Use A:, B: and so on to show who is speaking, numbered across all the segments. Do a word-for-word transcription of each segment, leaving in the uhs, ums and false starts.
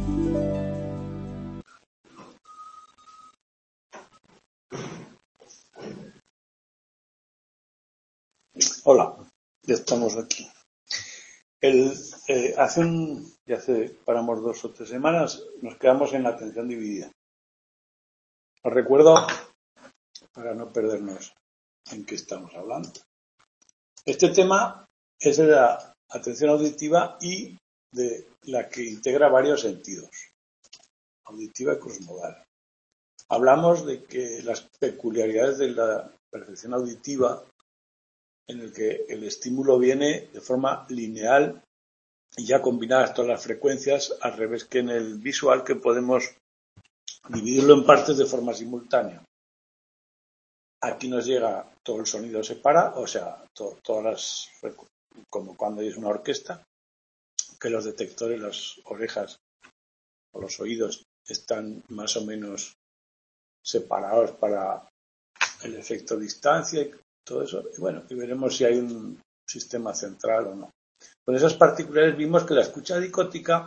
A: Hola, ya estamos aquí. El, eh, hace un, ya hace, paramos dos o tres semanas, nos quedamos en la atención dividida. Os recuerdo, para no perdernos en qué estamos hablando. Este tema es de la atención auditiva y de la que integra varios sentidos, auditiva y crossmodal. Hablamos de que las peculiaridades de la percepción auditiva, en el que el estímulo viene de forma lineal y ya combinadas todas las frecuencias, al revés que en el visual, que podemos dividirlo en partes de forma simultánea. Aquí nos llega todo el sonido separado, o sea, to, todas las, como cuando es una orquesta, que los detectores, las orejas o los oídos están más o menos separados para el efecto distancia y todo eso. Y bueno, y veremos si hay un sistema central o no. Con esas particularidades vimos que la escucha dicótica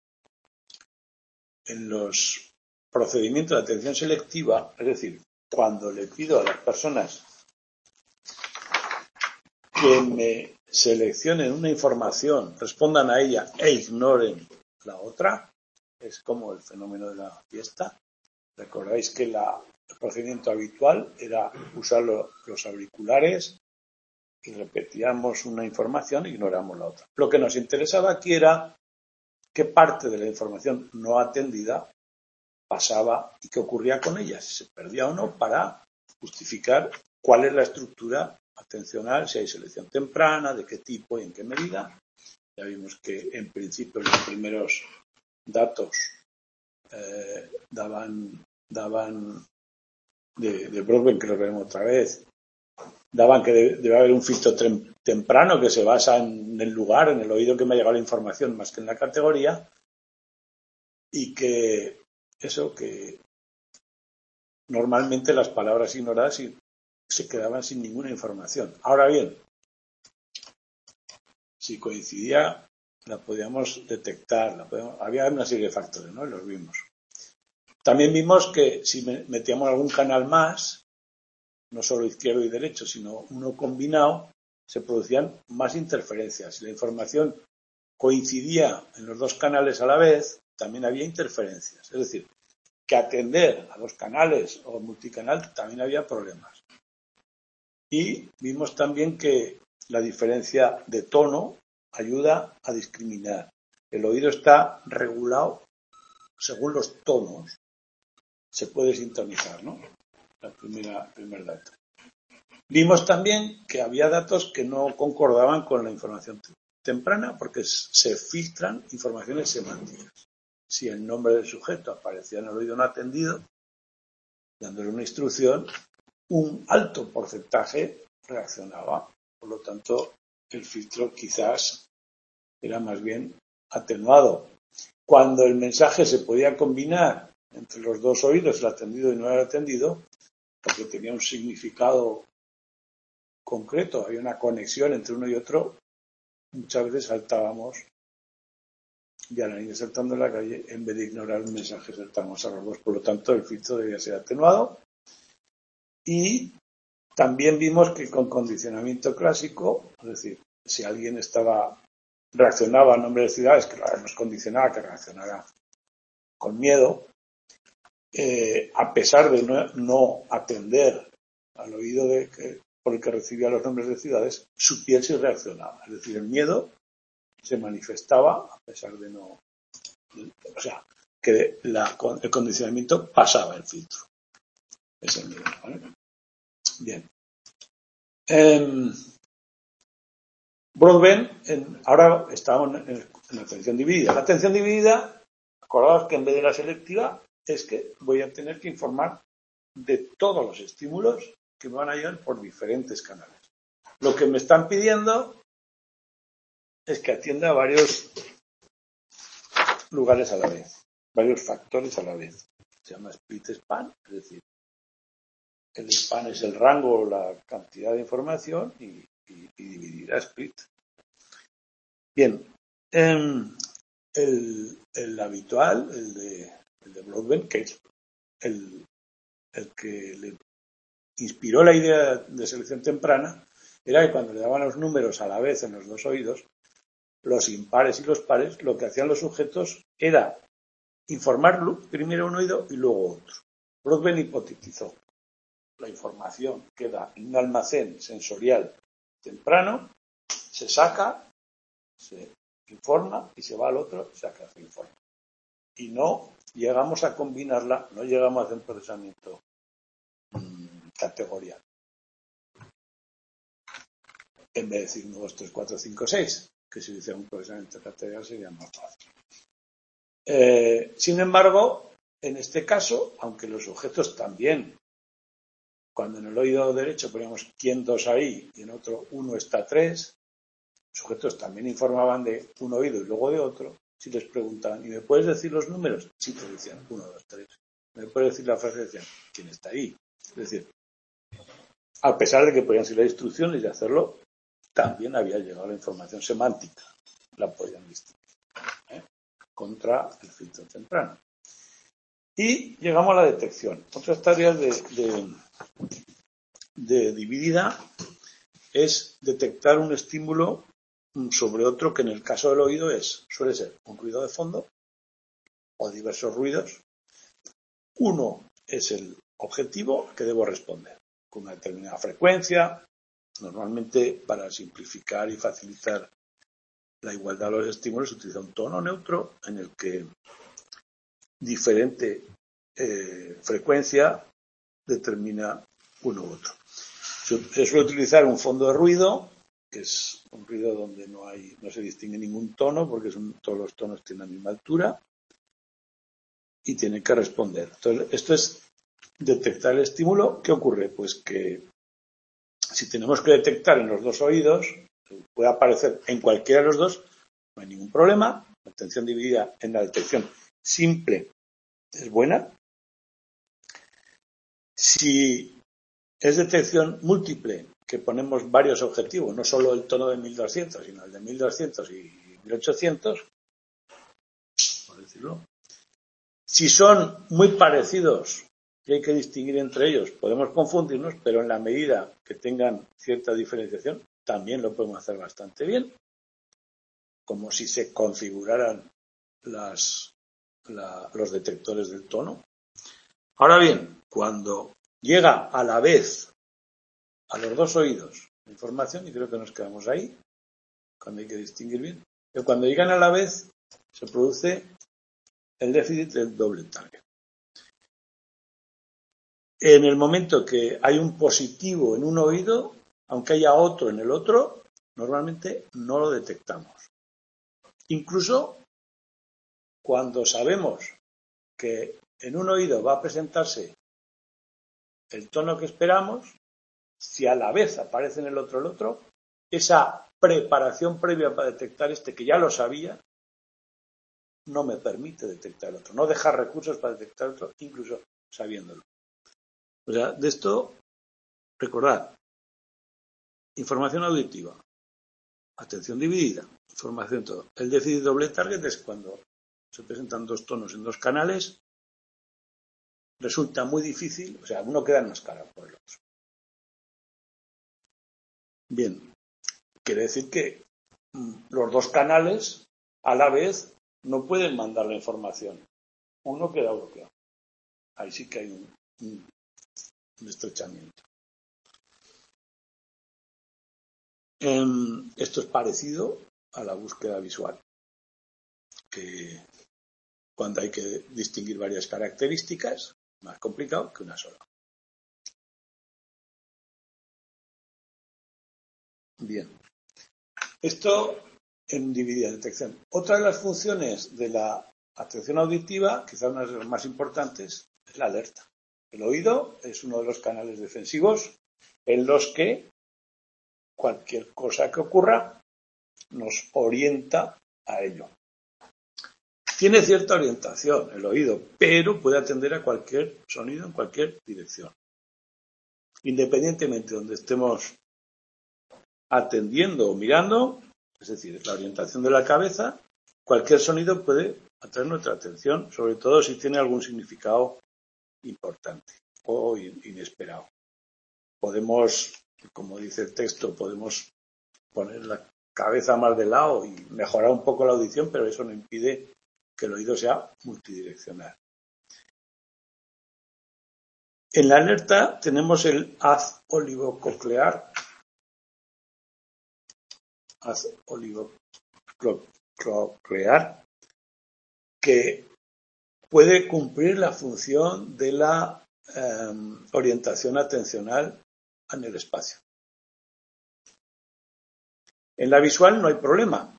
A: en los procedimientos de atención selectiva, es decir, cuando le pido a las personas que me seleccionen una información, respondan a ella e ignoren la otra, es como el fenómeno de la fiesta. Recordáis que la, el procedimiento habitual era usar lo, los auriculares y repetíamos una información e ignoramos la otra. Lo que nos interesaba aquí era qué parte de la información no atendida pasaba y qué ocurría con ella, si se perdía o no, para justificar cuál es la estructura atencional, si hay selección temprana, de qué tipo y en qué medida. Ya vimos que en principio los primeros datos eh, daban, daban de, de Broadbent, que lo veremos otra vez, daban que debe, debe haber un filtro tem, temprano que se basa en el lugar, en el oído que me ha llegado la información, más que en la categoría, y que eso, que normalmente las palabras ignoradas y se quedaban sin ninguna información. Ahora bien, si coincidía, la podíamos detectar, la podíamos, había una serie de factores, ¿no? Y los vimos. También vimos que si metíamos algún canal más, no solo izquierdo y derecho, sino uno combinado, se producían más interferencias. Si la información coincidía en los dos canales a la vez, también había interferencias. Es decir, que atender a los canales o multicanal también había problemas. Y vimos también que la diferencia de tono ayuda a discriminar. El oído está regulado según los tonos. Se puede sintonizar, ¿no? La primera, primer dato. Vimos también que había datos que no concordaban con la información temprana porque se filtran informaciones semánticas. Si el nombre del sujeto aparecía en el oído no atendido, dándole una instrucción, un alto porcentaje reaccionaba. Por lo tanto, el filtro quizás era más bien atenuado. Cuando el mensaje se podía combinar entre los dos oídos, el atendido y no el atendido, porque tenía un significado concreto, había una conexión entre uno y otro, muchas veces saltábamos, y a la niña saltando en la calle, en vez de ignorar el mensaje, saltamos a los dos. Por lo tanto, el filtro debía ser atenuado. Y también vimos que con condicionamiento clásico, es decir, si alguien estaba reaccionaba a nombre de ciudades, que lo habíamos condicionado a que reaccionara con miedo, eh, a pesar de no, no atender al oído de que, por el que recibía los nombres de ciudades, su piel sí reaccionaba. Es decir, el miedo se manifestaba a pesar de no... O sea, que la, el condicionamiento pasaba el filtro. Es el miedo, ¿vale? Bien. Eh, Broadbent, en, ahora estamos en, en la atención dividida. La atención dividida, acordaos que en vez de la selectiva, es que voy a tener que informar de todos los estímulos que me van a llegar por diferentes canales. Lo que me están pidiendo es que atienda a varios lugares a la vez, varios factores a la vez. Se llama split span, es decir, el span es el rango o la cantidad de información y, y, y dividir a split. Bien, eh, el, el habitual, el de, el de Broadbent, que es el, el que le inspiró la idea de selección temprana, era que cuando le daban los números a la vez en los dos oídos, los impares y los pares, lo que hacían los sujetos era informarlo primero un oído y luego otro. Broadbent hipotetizó la información queda en un almacén sensorial temprano, se saca, se informa y se va al otro, se saca, se informa. Y no llegamos a combinarla, no llegamos a hacer un procesamiento mmm, categorial. En vez de decir uno, dos, tres, cuatro, cinco, seis, que si hiciera un procesamiento categorial sería más fácil. Eh, sin embargo, en este caso, aunque los sujetos también, cuando en el oído derecho poníamos quién dos ahí y en otro uno está tres, los sujetos también informaban de un oído y luego de otro. Si les preguntaban, ¿y me puedes decir los números? Sí, te decían uno, dos, tres. ¿Me puedes decir la frase? Decían, ¿quién está ahí? Es decir, a pesar de que podían ser las instrucciones de hacerlo, también había llegado la información semántica. La podían distinguir, ¿eh? Contra el filtro temprano. Y llegamos a la detección. Otras tareas de, de, de dividida es detectar un estímulo sobre otro que en el caso del oído es, suele ser un ruido de fondo o diversos ruidos. Uno es el objetivo que debo responder con una determinada frecuencia. Normalmente, para simplificar y facilitar la igualdad de los estímulos, se utiliza un tono neutro en el que diferente eh, frecuencia determina uno u otro. Se suele utilizar un fondo de ruido, que es un ruido donde no hay, no se distingue ningún tono, porque son, todos los tonos tienen la misma altura y tienen que responder. Entonces, esto es detectar el estímulo. ¿Qué ocurre? Pues que si tenemos que detectar en los dos oídos, puede aparecer en cualquiera de los dos, no hay ningún problema. La atención dividida en la detección simple es buena. Si es detección múltiple, que ponemos varios objetivos, no solo el tono de mil doscientos, sino el de mil doscientos y mil ochocientos, por decirlo. Si son muy parecidos y hay que distinguir entre ellos, podemos confundirnos, pero en la medida que tengan cierta diferenciación, también lo podemos hacer bastante bien, como si se configuraran las, la, los detectores del tono. Ahora bien, cuando llega a la vez a los dos oídos la información, y creo que nos quedamos ahí, cuando hay que distinguir bien, pero cuando llegan a la vez se produce el déficit del doble target. En el momento que hay un positivo en un oído, aunque haya otro en el otro, normalmente no lo detectamos. Incluso cuando sabemos que en un oído va a presentarse el tono que esperamos, si a la vez aparece en el otro el otro, esa preparación previa para detectar este, que ya lo sabía, no me permite detectar el otro. No dejar recursos para detectar el otro, incluso sabiéndolo. O sea, de esto, recordad, información auditiva, atención dividida, información todo. El déficit doble target es cuando se presentan dos tonos en dos canales, resulta muy difícil, o sea, uno queda enmascarado por el otro. Bien, quiere decir que los dos canales a la vez no pueden mandar la información. Uno queda bloqueado. Ahí sí que hay un, un, un estrechamiento. Eh, esto es parecido a la búsqueda visual, que cuando hay que distinguir varias características, más complicado que una sola. Bien. Esto en dividida detección. Otra de las funciones de la atención auditiva, quizá una de las más importantes, es la alerta. El oído es uno de los canales defensivos en los que cualquier cosa que ocurra nos orienta a ello. Tiene cierta orientación el oído, pero puede atender a cualquier sonido en cualquier dirección. Independientemente de donde estemos atendiendo o mirando, es decir, la orientación de la cabeza cualquier sonido puede atraer nuestra atención, sobre todo si tiene algún significado importante o inesperado. Podemos, como dice el texto, podemos poner la cabeza más de lado y mejorar un poco la audición, pero eso no impide que el oído sea multidireccional. En la alerta tenemos el haz olivococlear, haz olivococlear, que puede cumplir la función de la eh, orientación atencional en el espacio. En la visual no hay problema.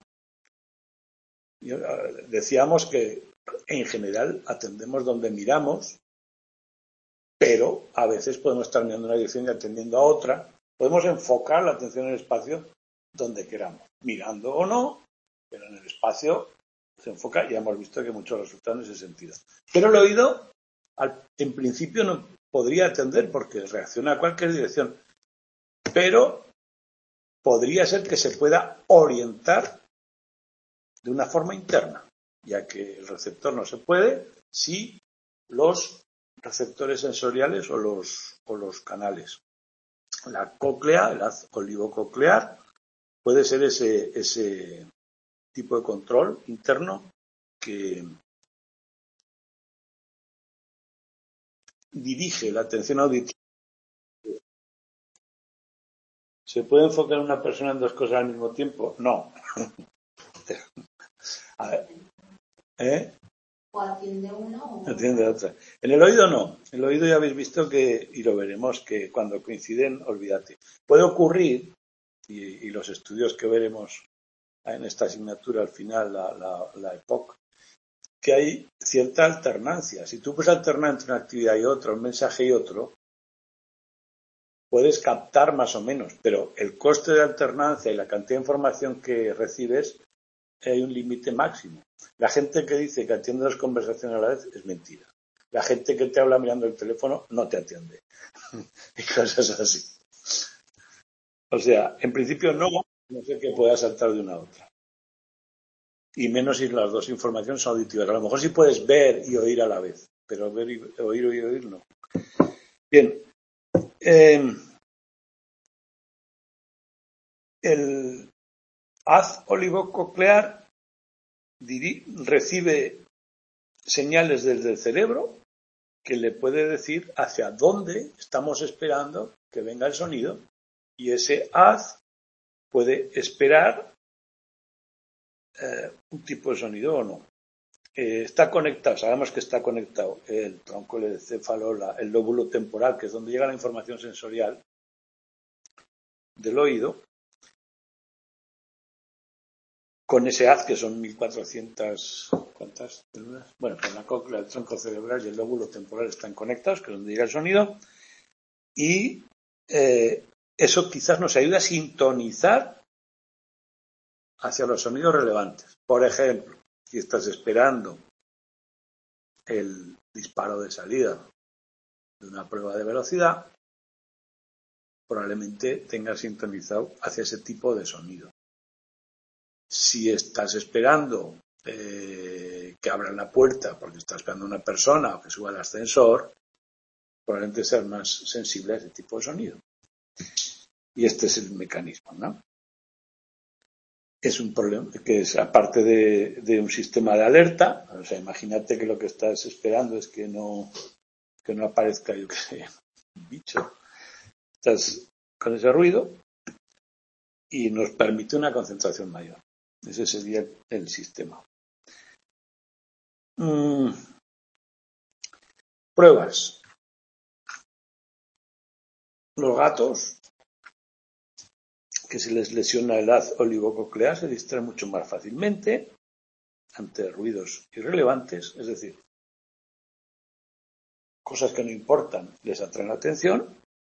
A: Decíamos que en general atendemos donde miramos, pero a veces podemos estar mirando una dirección y atendiendo a otra. Podemos enfocar la atención en el espacio donde queramos, mirando o no, pero en el espacio se enfoca y hemos visto que muchos resultados en ese sentido. Pero el oído, al, en principio, no podría atender porque reacciona a cualquier dirección, pero podría ser que se pueda orientar de una forma interna, ya que el receptor no se puede si los receptores sensoriales o los, o los canales. La cóclea, el haz olivococlear, puede ser ese, ese tipo de control interno que dirige la atención auditiva. ¿Se puede enfocar una persona en dos cosas al mismo tiempo? No. A ver. ¿Eh?
B: O atiende uno o
A: atiende otra. En el oído no. En el oído ya habéis visto que, y lo veremos, que cuando coinciden, olvídate. Puede ocurrir, y, y los estudios que veremos en esta asignatura al final, la, la, la E P O C, que hay cierta alternancia. Si tú puedes alternar entre una actividad y otra, un mensaje y otro, puedes captar más o menos, pero el coste de alternancia y la cantidad de información que recibes, hay un límite máximo. La gente que dice que atiende dos conversaciones a la vez es mentira. La gente que te habla mirando el teléfono no te atiende. Y cosas así. O sea, en principio no, no sé que pueda saltar de una a otra. Y menos si las dos informaciones son auditivas. A lo mejor sí puedes ver y oír a la vez, pero ver y oír y oír no. Bien. Eh, el haz olivococlear recibe señales desde el cerebro que le puede decir hacia dónde estamos esperando que venga el sonido, y ese haz puede esperar eh, un tipo de sonido o no. Eh, está conectado, sabemos que está conectado el tronco, el encéfalo, la, el lóbulo temporal, que es donde llega la información sensorial del oído, con ese haz que son mil cuatrocientas, ¿cuántas células? Bueno, con la cóclea, el tronco cerebral y el lóbulo temporal están conectados, que es donde llega el sonido, y eh, eso quizás nos ayude a sintonizar hacia los sonidos relevantes. Por ejemplo, si estás esperando el disparo de salida de una prueba de velocidad, probablemente tengas sintonizado hacia ese tipo de sonido. Si estás esperando eh, que abran la puerta porque estás esperando a una persona o que suba al ascensor, probablemente seas más sensible a ese tipo de sonido. Y este es el mecanismo, ¿no? Es un problema que es aparte de, de un sistema de alerta. O sea, imagínate que lo que estás esperando es que no, que no aparezca, yo qué sé, un bicho. Estás con ese ruido y nos permite una concentración mayor. Ese sería el sistema. Mm. Pruebas. Los gatos, que se les lesiona el haz olivococlear, se distraen mucho más fácilmente ante ruidos irrelevantes, es decir, cosas que no importan les atraen la atención,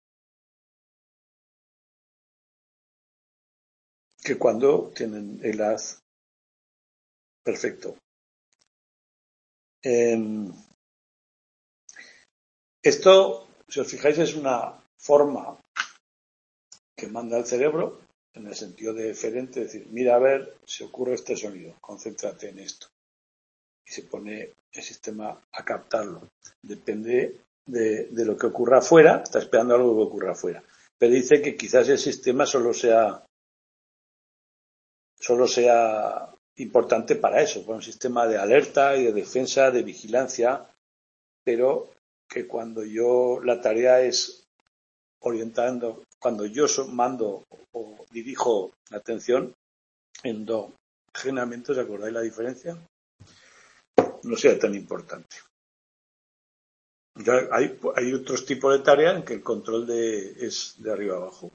A: que cuando tienen el haz perfecto. Eh, esto, si os fijáis, es una forma que manda el cerebro en el sentido de deferente, decir, mira a ver si ocurre este sonido, concéntrate en esto. Y se pone el sistema a captarlo. Depende de, de lo que ocurra afuera, está esperando algo que ocurra afuera. Pero dice que quizás el sistema solo sea solo sea importante para eso, para un sistema de alerta y de defensa, de vigilancia, pero que cuando yo, la tarea es orientando, cuando yo mando o dirijo la atención, endógenamente, ¿os acordáis la diferencia? No sea tan importante. Ya hay, hay otros tipos de tareas en que el control de, es de arriba abajo.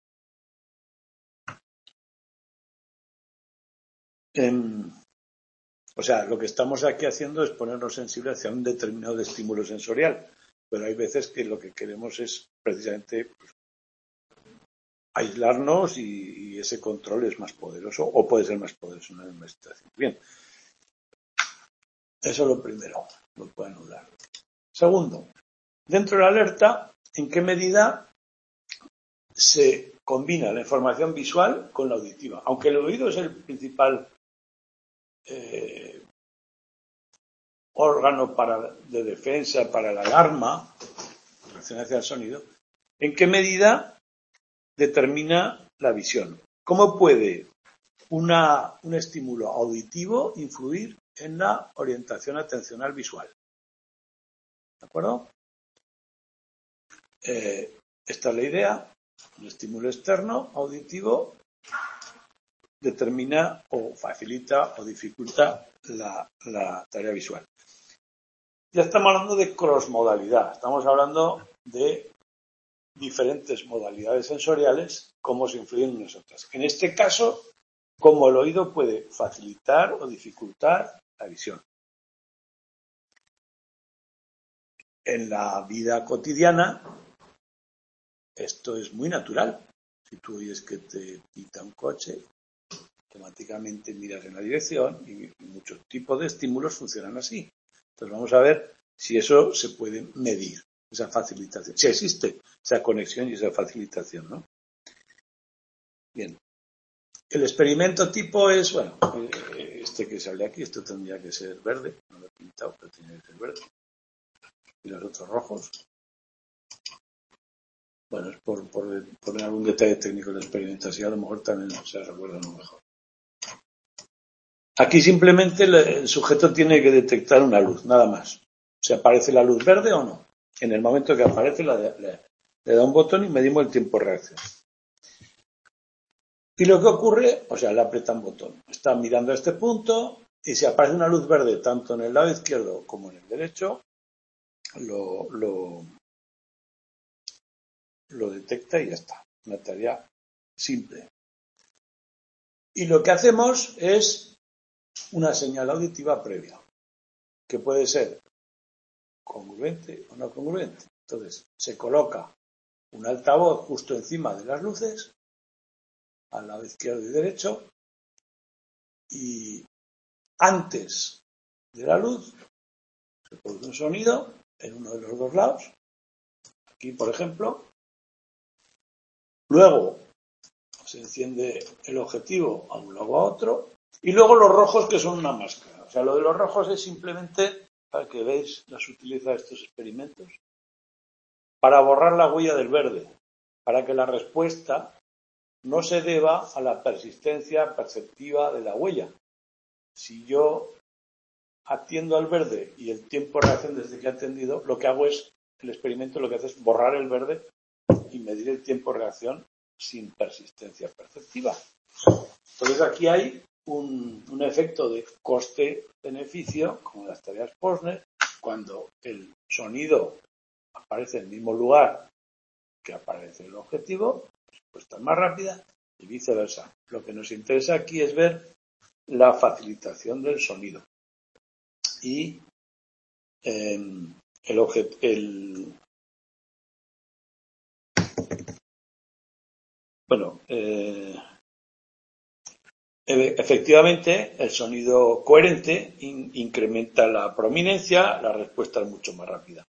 A: En, o sea, lo que estamos aquí haciendo es ponernos sensibles hacia un determinado estímulo sensorial, pero hay veces que lo que queremos es precisamente pues, aislarnos y, y ese control es más poderoso o puede ser más poderoso en una misma situación. Bien, eso es lo primero, lo puede anular. Segundo, dentro de la alerta, ¿en qué medida se combina la información visual con la auditiva? Aunque el oído es el principal eh, órgano para, de defensa para la alarma, en relación hacia el sonido, ¿en qué medida determina la visión? ¿Cómo puede una, un estímulo auditivo influir en la orientación atencional visual? ¿De acuerdo? Eh, esta es la idea. Un estímulo externo auditivo determina o facilita o dificulta la, la tarea visual. Ya estamos hablando de crossmodalidad. Estamos hablando de diferentes modalidades sensoriales, cómo se influyen en nosotras. En este caso, cómo el oído puede facilitar o dificultar la visión. En la vida cotidiana, esto es muy natural. Si tú oyes que te pita un coche, automáticamente miras en la dirección y muchos tipos de estímulos funcionan así. Entonces vamos a ver si eso se puede medir, esa facilitación. Si existe esa conexión y esa facilitación, ¿no? Bien. El experimento tipo es, bueno, este que sale aquí, esto tendría que ser verde, no lo he pintado, pero tiene que ser verde. Y los otros rojos. Bueno, es por, por poner algún detalle técnico del experimento, así a lo mejor también se recuerda lo mejor. Aquí simplemente el sujeto tiene que detectar una luz, nada más. ¿Se aparece la luz verde o no? En el momento que aparece, le, le, le da un botón y medimos el tiempo de reacción. Y lo que ocurre, o sea, le aprieta un botón. Está mirando a este punto y si aparece una luz verde tanto en el lado izquierdo como en el derecho, lo, lo, lo detecta y ya está. Una tarea simple. Y lo que hacemos es una señal auditiva previa, que puede ser congruente o no congruente. Entonces, se coloca un altavoz justo encima de las luces, al lado izquierdo y derecho, y antes de la luz se produce un sonido en uno de los dos lados, aquí por ejemplo, luego se enciende el objetivo a un lado o a otro, y luego los rojos que son una máscara. O sea, lo de los rojos es simplemente, para que veáis la sutileza de estos experimentos, para borrar la huella del verde, para que la respuesta no se deba a la persistencia perceptiva de la huella. Si yo atiendo al verde y el tiempo de reacción desde que he atendido, lo que hago es, el experimento lo que hace es borrar el verde y medir el tiempo de reacción sin persistencia perceptiva. Entonces aquí hay un, un efecto de coste-beneficio, como las tareas Posner, cuando el sonido aparece en el mismo lugar que aparece el objetivo, la respuesta es más rápida y viceversa. Lo que nos interesa aquí es ver la facilitación del sonido y eh, el objeto, el bueno, eh, efectivamente el sonido coherente in, incrementa la prominencia, la respuesta es mucho más rápida.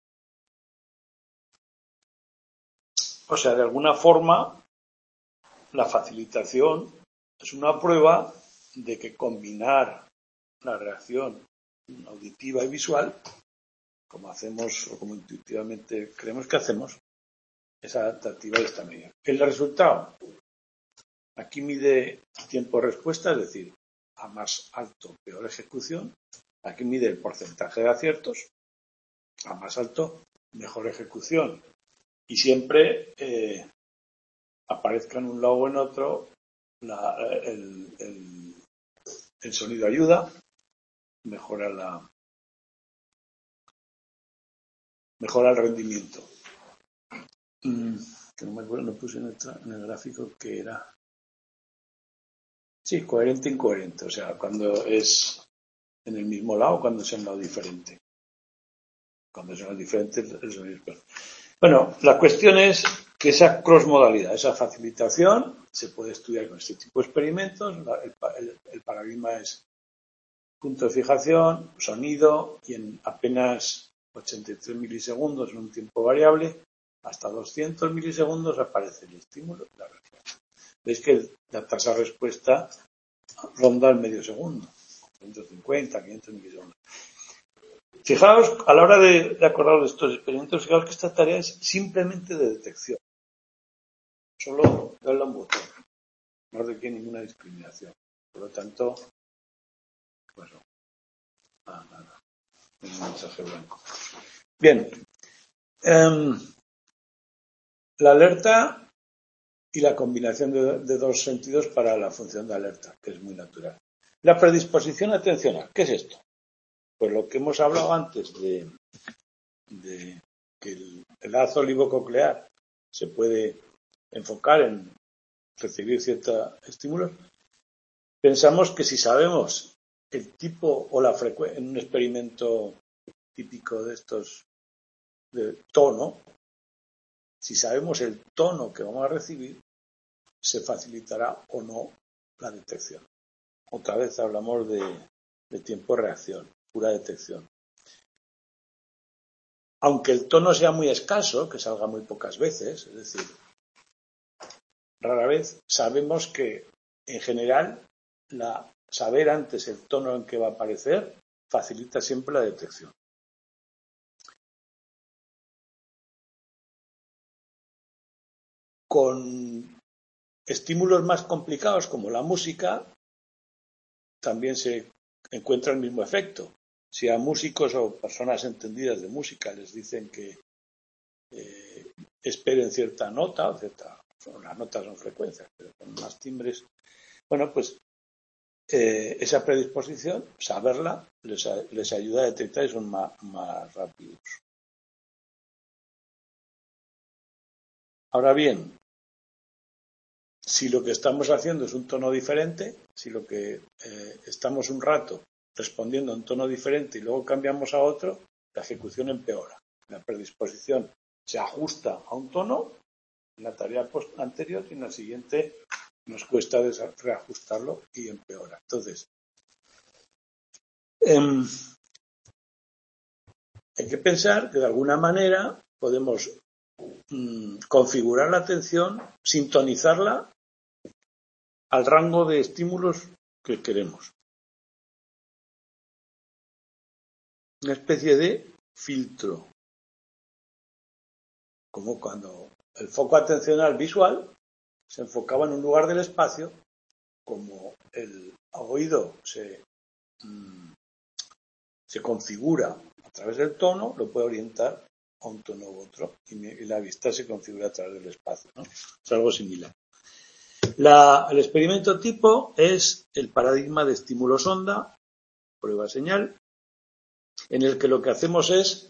A: O sea, de alguna forma, la facilitación es una prueba de que combinar la reacción auditiva y visual, como hacemos o como intuitivamente creemos que hacemos, es adaptativa de esta medida. El resultado, aquí mide tiempo-respuesta, es decir, a más alto, peor ejecución. Aquí mide el porcentaje de aciertos, a más alto, mejor ejecución. Y siempre eh, aparezca en un lado o en otro la, el, el, el sonido ayuda, mejora la mejora el rendimiento. Mm, que no me acuerdo, no puse en el, en el gráfico que era. Sí, coherente e incoherente, o sea, cuando es en el mismo lado, cuando es en un lado diferente. Cuando es en lado diferente, el sonido es peor. Bueno, la cuestión es que esa crossmodalidad, esa facilitación, se puede estudiar con este tipo de experimentos. El, el, el paradigma es punto de fijación, sonido, y en apenas ochenta y tres milisegundos, en un tiempo variable, hasta doscientos milisegundos aparece el estímulo y la respuesta. Veis que la tasa de respuesta ronda el medio segundo, ciento cincuenta, quinientos milisegundos. Fijaos, a la hora de, de acordaros de estos experimentos, fijaos que esta tarea es simplemente de detección. Solo darle a un botón. No requiere ninguna discriminación. Por lo tanto, bueno, nada, nada. Es un mensaje blanco. Bien. Um, la alerta y la combinación de, de dos sentidos para la función de alerta, que es muy natural. La predisposición atencional, ¿qué es esto? Pues lo que hemos hablado antes de, de que el, el lazo olivococlear se puede enfocar en recibir ciertos estímulos. Pensamos que si sabemos el tipo o la frecuencia, en un experimento típico de estos de tono, si sabemos el tono que vamos a recibir, se facilitará o no la detección. Otra vez hablamos de, de tiempo-reacción, pura detección. Aunque el tono sea muy escaso, que salga muy pocas veces, es decir, rara vez, sabemos que en general la, saber antes el tono en que va a aparecer facilita siempre la detección. Con estímulos más complicados como la música también se encuentra el mismo efecto. Si a músicos o personas entendidas de música les dicen que eh, esperen cierta nota, o cierta, las notas son frecuencias, pero con más timbres, bueno, pues eh, esa predisposición, saberla, les, les ayuda a detectar y son más, más rápidos. Ahora bien, si lo que estamos haciendo es un tono diferente, si lo que eh, estamos un rato respondiendo a un tono diferente y luego cambiamos a otro, la ejecución empeora. La predisposición se ajusta a un tono en la tarea anterior y en la siguiente nos cuesta reajustarlo y empeora. Entonces, eh, hay que pensar que de alguna manera podemos mmm, configurar la atención, sintonizarla al rango de estímulos que queremos. Una especie de filtro. Como cuando el foco atencional visual se enfocaba en un lugar del espacio, como el oído se, mmm, se configura a través del tono, lo puede orientar a un tono u otro, y, y la vista se configura a través del espacio, ¿no? Es algo similar. La, el experimento tipo es el paradigma de estímulo-sonda, prueba-señal, en el que lo que hacemos es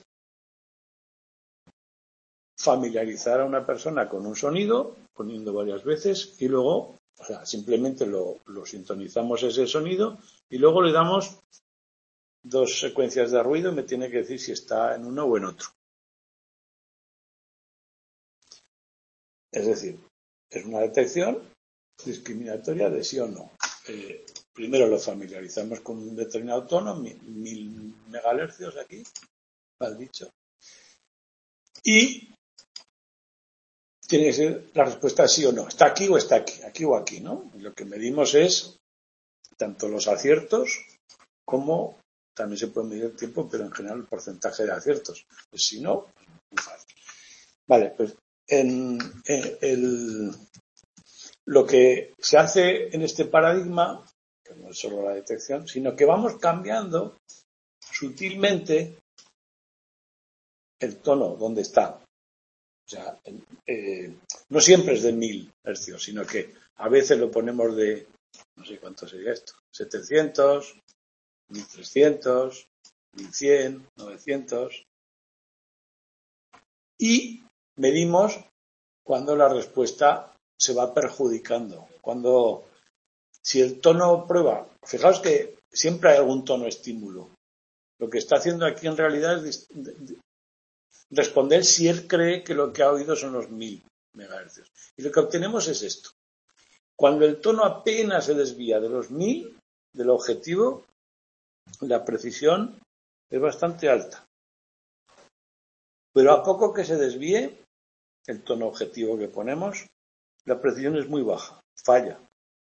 A: familiarizar a una persona con un sonido, poniendo varias veces, y luego, o sea, simplemente lo, lo sintonizamos ese sonido y luego le damos dos secuencias de ruido y me tiene que decir si está en uno o en otro. Es decir, es una detección discriminatoria de sí o no. Eh, primero lo familiarizamos con un determinado tono, mil, mil megahercios aquí, mal dicho, y tiene que ser la respuesta sí o no. ¿Está aquí o está aquí? Aquí o aquí, ¿no? Y lo que medimos es tanto los aciertos como también se puede medir el tiempo, pero en general el porcentaje de aciertos. Pues si no, pues muy fácil. Vale, pues en, en el, lo que se hace en este paradigma, que no es solo la detección, sino que vamos cambiando sutilmente el tono donde está. O sea, eh, no siempre es de mil hercios, sino que a veces lo ponemos de, no sé cuánto sería esto, setecientos, mil trescientos, mil cien, novecientos. Y medimos cuando la respuesta se va perjudicando. Cuando, si el tono prueba, fijaos que siempre hay algún tono estímulo. Lo que está haciendo aquí en realidad es responder si él cree que lo que ha oído son los mil megahercios. Y lo que obtenemos es esto. Cuando el tono apenas se desvía de los mil, del objetivo, la precisión es bastante alta. Pero a poco que se desvíe el tono objetivo que ponemos, la precisión es muy baja, falla.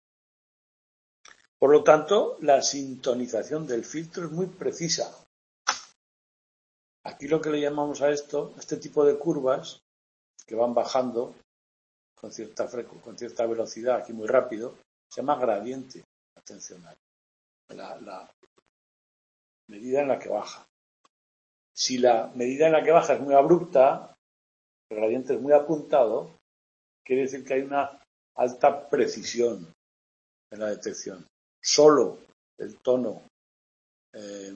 A: Por lo tanto, la sintonización del filtro es muy precisa. Aquí lo que le llamamos a esto, este tipo de curvas que van bajando con cierta frecu- con cierta velocidad, aquí muy rápido, se llama gradiente atencional. La, la medida en la que baja. Si la medida en la que baja es muy abrupta, el gradiente es muy apuntado, quiere decir que hay una alta precisión en la detección. Solo el tono eh,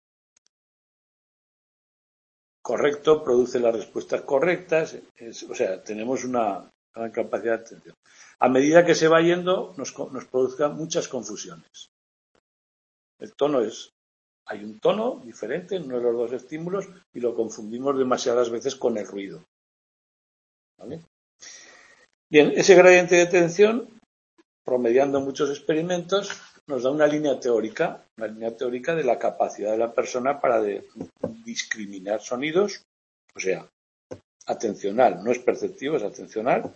A: correcto produce las respuestas correctas, es, o sea, tenemos una gran capacidad de atención. A medida que se va yendo, nos, nos produzcan muchas confusiones. El tono es, hay un tono diferente en uno de los dos estímulos y lo confundimos demasiadas veces con el ruido. ¿Vale? Bien, ese gradiente de tensión, promediando muchos experimentos, nos da una línea teórica, una línea teórica de la capacidad de la persona para de, discriminar sonidos, o sea, atencional, no es perceptivo, es atencional,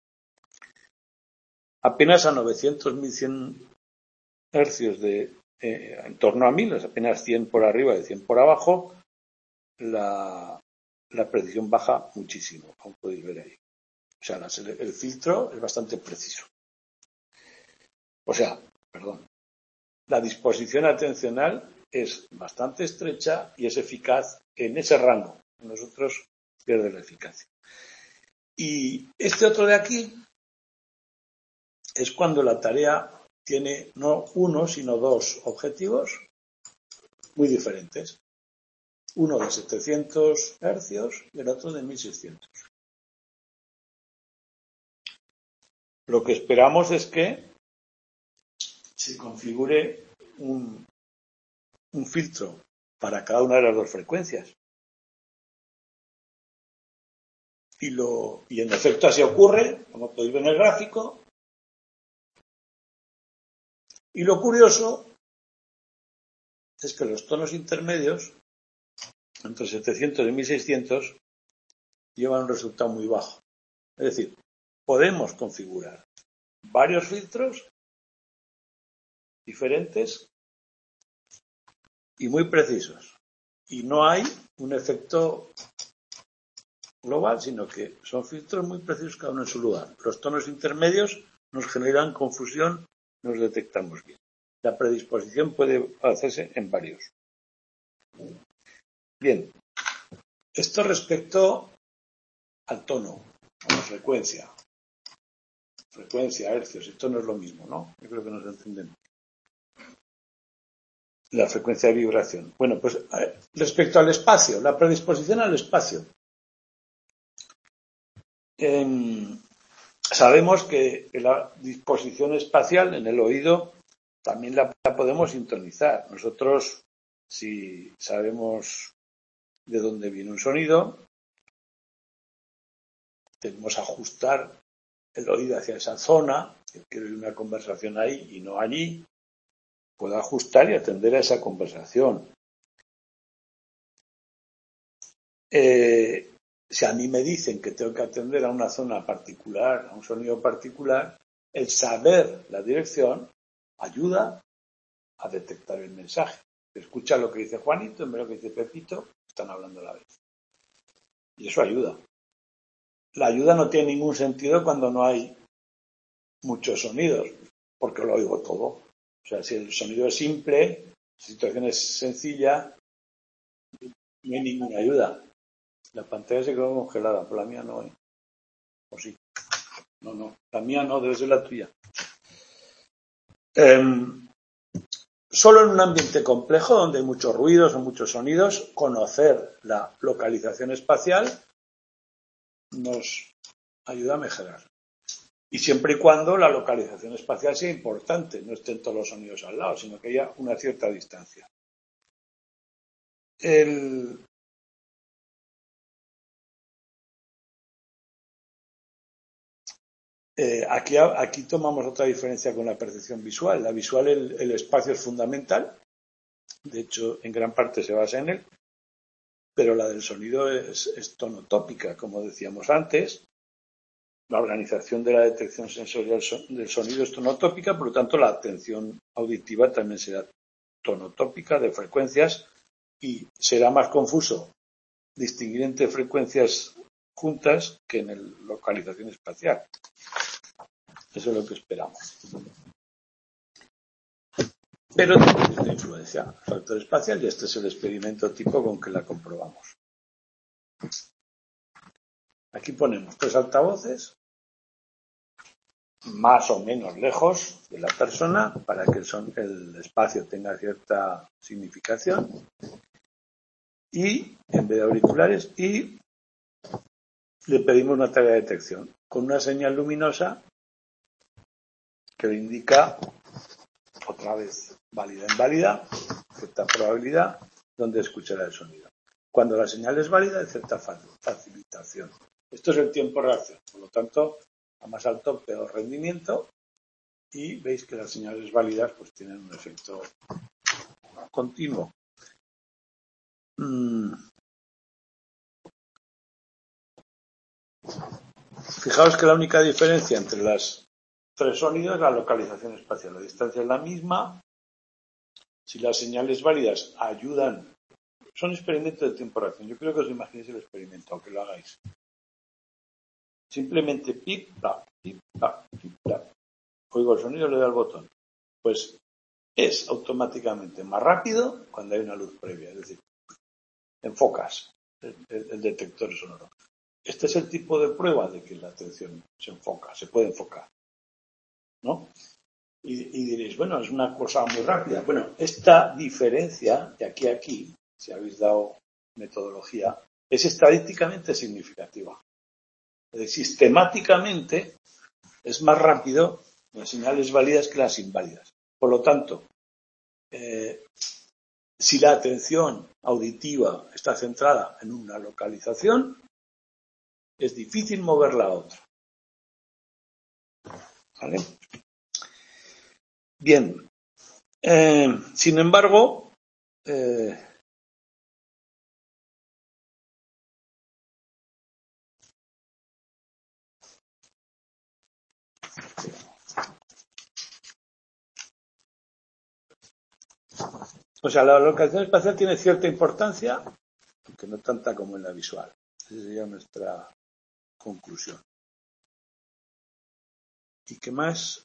A: apenas a novecientos mil cien hercios de, eh, en torno a mil, es apenas cien por arriba y cien por abajo, la, la precisión baja muchísimo, como podéis ver ahí. O sea, la, el filtro es bastante preciso. O sea, perdón, la disposición atencional es bastante estrecha y es eficaz en ese rango. Nosotros pierde la eficacia. Y este otro de aquí es cuando la tarea tiene no uno, sino dos objetivos muy diferentes. Uno de setecientos hercios y el otro de mil seiscientos. Lo que esperamos es que se configure un, un filtro para cada una de las dos frecuencias. Y, lo, y en efecto así ocurre, como podéis ver en el gráfico. Y lo curioso es que los tonos intermedios, entre setecientos y mil seiscientos, llevan un resultado muy bajo. Es decir, podemos configurar varios filtros diferentes y muy precisos. Y no hay un efecto global, sino que son filtros muy precisos cada uno en su lugar. Los tonos intermedios nos generan confusión, nos detectamos bien. La predisposición puede hacerse en varios. Bien, esto respecto al tono, a la frecuencia. Frecuencia, hercios, esto no es lo mismo, ¿no? Yo creo que nos entendemos. La frecuencia de vibración. Bueno, pues respecto al espacio, la predisposición al espacio. Eh, sabemos que la disposición espacial en el oído también la, la podemos sintonizar. Nosotros, si sabemos de dónde viene un sonido, tenemos que ajustar el oído hacia esa zona. Si quiero ir a una conversación ahí y no allí, puedo ajustar y atender a esa conversación. Eh, si a mí me dicen que tengo que atender a una zona particular, a un sonido particular, el saber la dirección ayuda a detectar el mensaje. Escucha lo que dice Juanito en vez de lo que dice Pepito, están hablando a la vez. Y eso ayuda. La ayuda no tiene ningún sentido cuando no hay muchos sonidos, porque lo oigo todo. O sea, si el sonido es simple, la situación es sencilla, no hay ninguna ayuda. La pantalla se quedó congelada, por la mía no hay. ¿O sí? No, no. La mía no, debe ser la tuya. Eh, solo en un ambiente complejo, donde hay muchos ruidos o muchos sonidos, conocer la localización espacial nos ayuda a mejorar. Y siempre y cuando la localización espacial sea importante, no estén todos los sonidos al lado, sino que haya una cierta distancia. El... Eh, aquí, aquí tomamos otra diferencia con la percepción visual. La visual, el, el espacio es fundamental, de hecho, en gran parte se basa en él, pero la del sonido es, es tonotópica, como decíamos antes. La organización de la detección sensorial del sonido es tonotópica, por lo tanto, la atención auditiva también será tonotópica de frecuencias y será más confuso distinguir entre frecuencias juntas que en el localización espacial. Eso es lo que esperamos. Pero tiene esta influencia, el factor espacial, y este es el experimento tipo con que la comprobamos. Aquí ponemos tres altavoces, más o menos lejos de la persona, para que el, son, el espacio tenga cierta significación, y en vez de auriculares, y le pedimos una tarea de detección con una señal luminosa que le indica, otra vez, válida en válida, cierta probabilidad, donde escuchará el sonido. Cuando la señal es válida, hay cierta facilitación. Esto es el tiempo de reacción, por lo tanto, a más alto, peor rendimiento, y veis que las señales válidas pues tienen un efecto continuo. Mm. Fijaos que la única diferencia entre las tres sonidos es la localización espacial. La distancia es la misma. Si las señales válidas ayudan, son experimentos de tiempo de reacción. Yo creo que os imaginéis el experimento, aunque lo hagáis. Simplemente pip, pap, pip, pap, pip, pap. Oigo el sonido, le doy al botón. Pues es automáticamente más rápido cuando hay una luz previa. Es decir, enfocas el, el, el detector sonoro. Este es el tipo de prueba de que la atención se enfoca, se puede enfocar, ¿no? Y, y diréis, bueno, es una cosa muy rápida. Bueno, esta diferencia de aquí a aquí, si habéis dado metodología, es estadísticamente significativa. Es decir, sistemáticamente es más rápido las señales válidas que las inválidas. Por lo tanto, eh, si la atención auditiva está centrada en una localización, es difícil moverla a otra. ¿Vale? Bien. Eh, sin embargo, eh, o sea, la localización espacial tiene cierta importancia, aunque no tanta como en la visual. Esa sería nuestra conclusión. ¿Y qué más?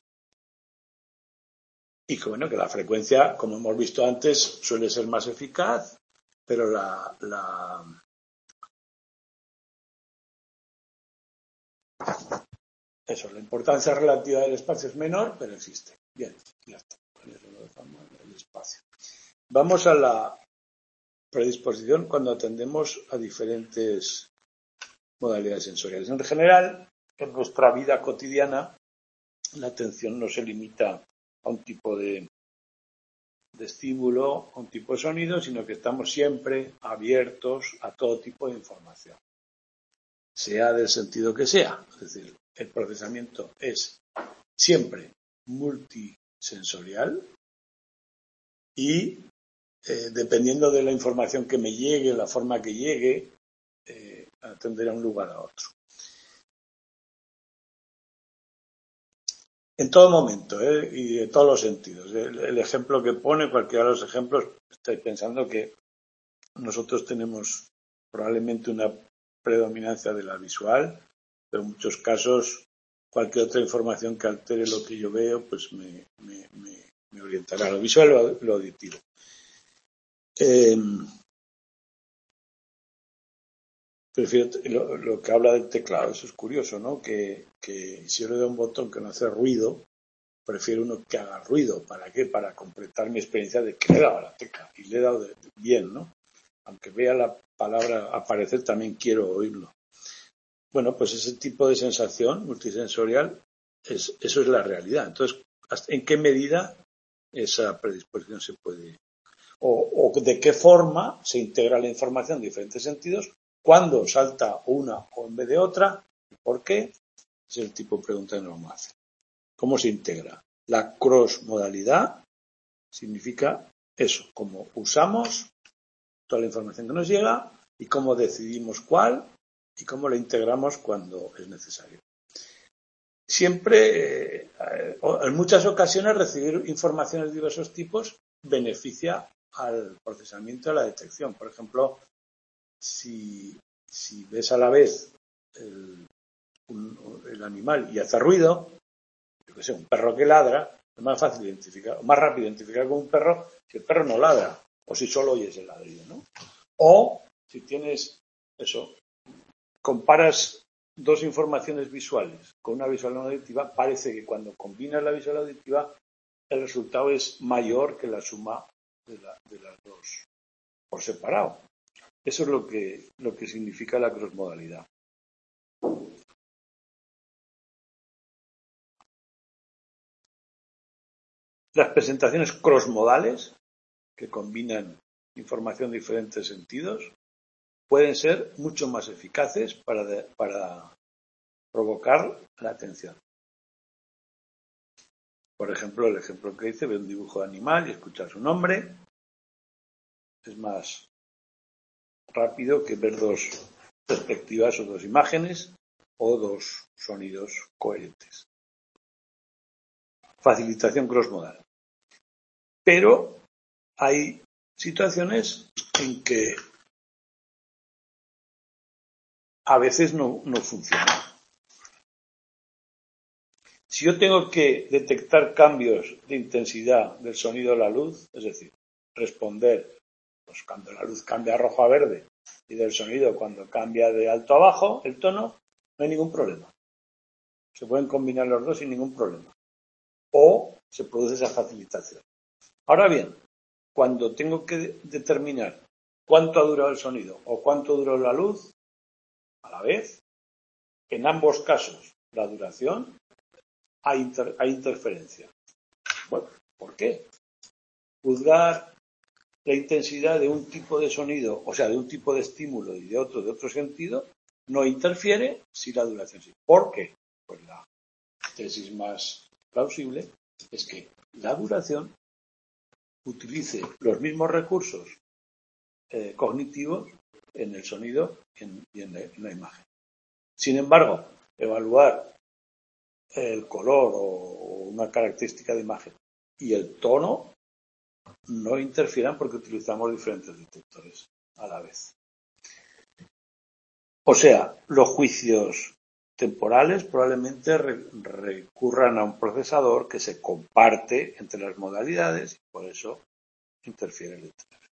A: Y que bueno, que la frecuencia, como hemos visto antes, suele ser más eficaz, pero la, la eso, la importancia relativa del espacio es menor, pero existe. Bien, ya está. Eso lo dejamos en el espacio. Vamos a la predisposición cuando atendemos a diferentes modalidades sensoriales. En general, en nuestra vida cotidiana, la atención no se limita a un tipo de, de estímulo, a un tipo de sonido, sino que estamos siempre abiertos a todo tipo de información, sea del sentido que sea. Es decir, el procesamiento es siempre multisensorial y eh, dependiendo de la información que me llegue, la forma que llegue, eh, tender a un lugar a otro. En todo momento, ¿eh? Y en todos los sentidos. El, el ejemplo que pone, cualquiera de los ejemplos, estoy pensando que nosotros tenemos probablemente una predominancia de la visual, pero en muchos casos cualquier otra información que altere lo que yo veo, pues me, me, me, me orientará a lo visual o a lo auditivo. Eh, prefiero lo, lo que habla del teclado, eso es curioso, ¿no? Que, que si yo le doy un botón que no hace ruido, prefiero uno que haga ruido. ¿Para qué? Para completar mi experiencia de que le he dado a la tecla y le he dado de, de bien, ¿no? Aunque vea la palabra aparecer, también quiero oírlo. Bueno, pues ese tipo de sensación multisensorial, es, eso es la realidad. Entonces, ¿en qué medida esa predisposición se puede, o, o de qué forma se integra la información en diferentes sentidos, cuándo salta una o en vez de otra, por qué? Es el tipo de pregunta que nos vamos a hacer. ¿Cómo se integra? La cross-modalidad significa eso, cómo usamos toda la información que nos llega y cómo decidimos cuál y cómo la integramos cuando es necesario. Siempre, eh, en muchas ocasiones, recibir informaciones de diversos tipos beneficia al procesamiento y a la detección. Por ejemplo, si, si ves a la vez el, un, el animal y hace ruido, yo que sé, un perro que ladra, es más fácil identificar, más rápido identificar con un perro si el perro no ladra o si solo oyes el ladrido, ¿no? O si tienes eso, comparas dos informaciones visuales con una visual auditiva, parece que cuando combinas la visual auditiva el resultado es mayor que la suma de, la, de las dos por separado. Eso es lo que, lo que significa la crossmodalidad. Las presentaciones crossmodales, que combinan información de diferentes sentidos, pueden ser mucho más eficaces para, de, para provocar la atención. Por ejemplo, el ejemplo que hice, ve un dibujo de animal y escuchar su nombre. Es más rápido que ver dos perspectivas o dos imágenes o dos sonidos coherentes. Facilitación crossmodal. Pero hay situaciones en que a veces no, no funciona. Si yo tengo que detectar cambios de intensidad del sonido de la luz, es decir, responder pues cuando la luz cambia de rojo a verde y del sonido cuando cambia de alto a bajo, el tono, no hay ningún problema. Se pueden combinar los dos sin ningún problema. O se produce esa facilitación. Ahora bien, cuando tengo que determinar cuánto ha durado el sonido o cuánto duró la luz, a la vez, en ambos casos, la duración, hay, inter, hay interferencia. Bueno, ¿por qué? Juzgar la intensidad de un tipo de sonido, o sea, de un tipo de estímulo y de otro de otro sentido, no interfiere si la duración sí. ¿Por qué? Pues la tesis más plausible es que la duración utilice los mismos recursos eh, cognitivos en el sonido y en, y en, la, en la imagen. Sin embargo, evaluar el color o una característica de imagen y el tono no interfieran porque utilizamos diferentes detectores a la vez. O sea, los juicios temporales probablemente re- recurran a un procesador que se comparte entre las modalidades y por eso interfiere el detector.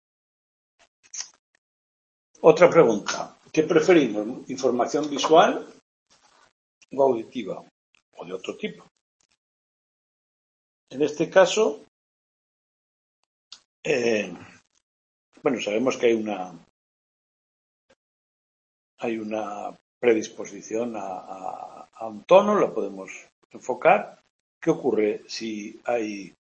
A: Otra pregunta. ¿Qué preferimos? ¿Información visual o auditiva? O de otro tipo. En este caso, eh, bueno, sabemos que hay una hay una predisposición a, a, a un tono, lo podemos enfocar. ¿Qué ocurre si hay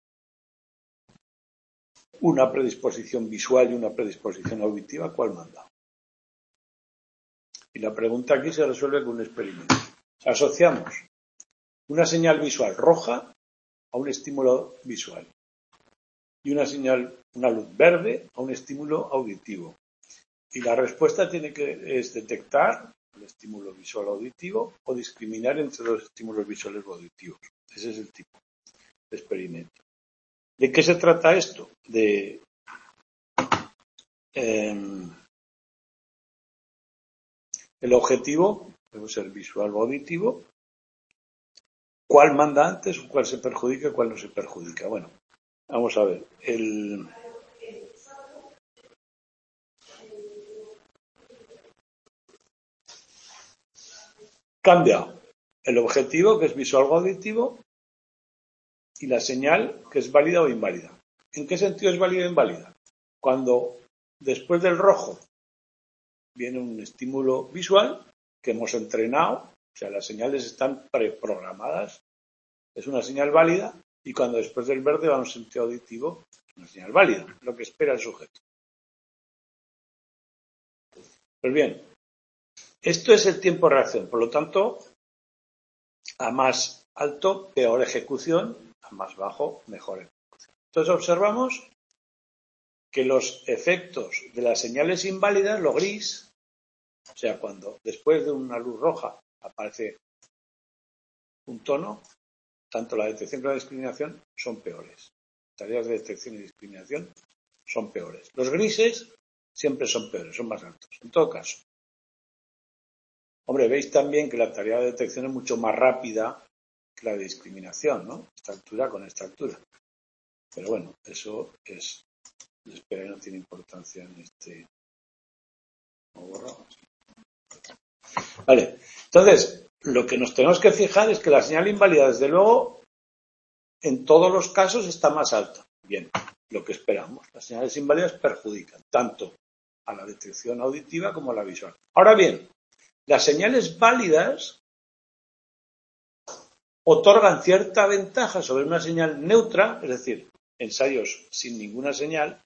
A: una predisposición visual y una predisposición auditiva? ¿Cuál manda? Y la pregunta aquí se resuelve con un experimento. Asociamos una señal visual roja a un estímulo visual y una señal, una luz verde a un estímulo auditivo. Y la respuesta tiene que es detectar el estímulo visual auditivo o discriminar entre los estímulos visuales o auditivos. Ese es el tipo de experimento. ¿De qué se trata esto? De eh, el objetivo debe ser visual o auditivo. ¿Cuál manda antes o cuál se perjudica y cuál no se perjudica? Bueno, vamos a ver. El cambia el objetivo, que es visual o auditivo, y la señal, que es válida o inválida. ¿En qué sentido es válida o inválida? Cuando después del rojo viene un estímulo visual que hemos entrenado, o sea, las señales están preprogramadas, es una señal válida, y cuando después del verde va a un sentido auditivo, es una señal válida, lo que espera el sujeto. Pues bien, esto es el tiempo de reacción, por lo tanto, a más alto, peor ejecución, a más bajo, mejor ejecución. Entonces observamos que los efectos de las señales inválidas, lo gris, o sea, cuando después de una luz roja aparece un tono, tanto la detección como la discriminación son peores. Tareas de detección y discriminación son peores. Los grises siempre son peores, son más altos. En todo caso, hombre, veis también que la tarea de detección es mucho más rápida que la de discriminación, ¿no? Esta altura con esta altura. Pero bueno, eso es, espera, no tiene importancia en este. Vale, entonces, lo que nos tenemos que fijar es que la señal inválida, desde luego, en todos los casos está más alta. Bien, lo que esperamos. Las señales inválidas perjudican tanto a la detección auditiva como a la visual. Ahora bien, las señales válidas otorgan cierta ventaja sobre una señal neutra, es decir, ensayos sin ninguna señal,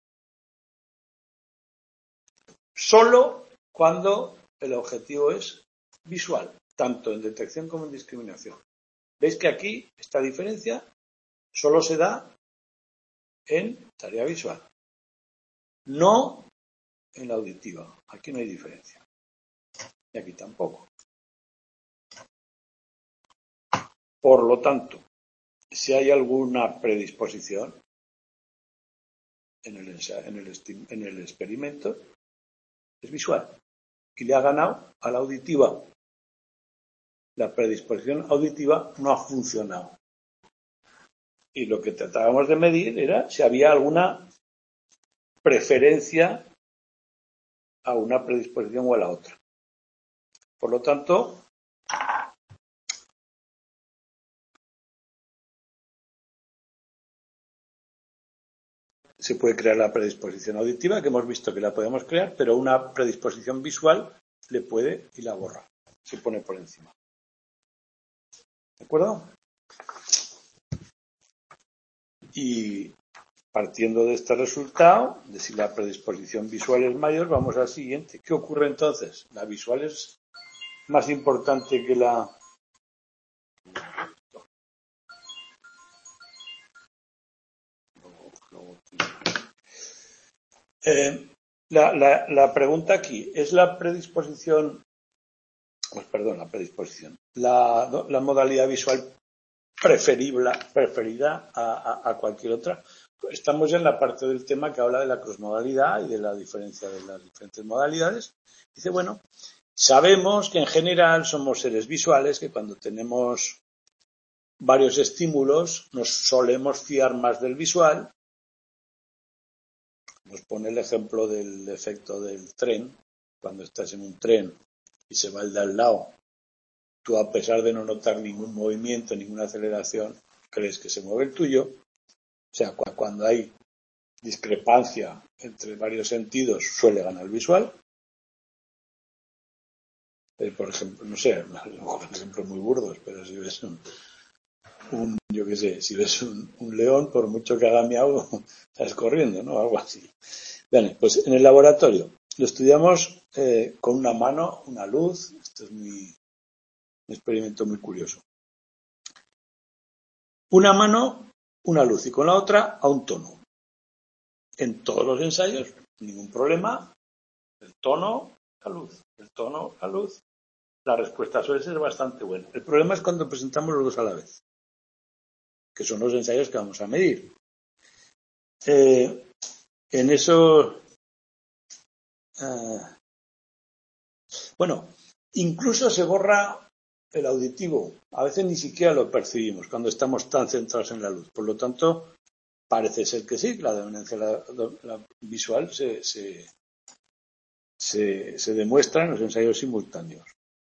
A: solo cuando el objetivo es visual, tanto en detección como en discriminación. ¿Veis que aquí esta diferencia solo se da en tarea visual? No en la auditiva. Aquí no hay diferencia. Y aquí tampoco. Por lo tanto, si hay alguna predisposición en el, en el, en el experimento, es visual. Y le ha ganado a la auditiva. La predisposición auditiva no ha funcionado. Y lo que tratábamos de medir era si había alguna preferencia a una predisposición o a la otra. Por lo tanto, se puede crear la predisposición auditiva, que hemos visto que la podemos crear, pero una predisposición visual le puede y la borra. Se pone por encima. ¿De acuerdo? Y partiendo de este resultado, de si la predisposición visual es mayor, vamos al siguiente. ¿Qué ocurre entonces? ¿La visual es más importante que la... Eh, la, la, la pregunta aquí, ¿es la predisposición, pues perdón, la predisposición, la, la modalidad visual preferible, preferida a, a, a cualquier otra? Estamos en la parte del tema que habla de la crossmodalidad y de la diferencia de las diferentes modalidades. Dice, bueno, sabemos que en general somos seres visuales, que cuando tenemos varios estímulos nos solemos fiar más del visual. Nos pone el ejemplo del efecto del tren. Cuando estás en un tren y se va el de al lado, tú, a pesar de no notar ningún movimiento, ninguna aceleración, crees que se mueve el tuyo. O sea, cuando hay discrepancia entre varios sentidos, suele ganar el visual. Eh, por ejemplo, no sé, ejemplos muy burdos, pero si ves un, un yo qué sé, si ves un, un león, por mucho que haga miau, estás corriendo, ¿no? Algo así. Bien, pues en el laboratorio lo estudiamos eh, con una mano, una luz. Esto es muy, un experimento muy curioso. Una mano, una luz, y con la otra a un tono. En todos los ensayos, ningún problema. El tono, la luz. El tono, la luz. La respuesta suele ser bastante buena. El problema es cuando presentamos los dos a la vez, que son los ensayos que vamos a medir. Eh, en eso, eh, bueno, incluso se borra el auditivo. A veces ni siquiera lo percibimos cuando estamos tan centrados en la luz. Por lo tanto, parece ser que sí, la dominancia la, la visual se, se, se, se demuestra en los ensayos simultáneos.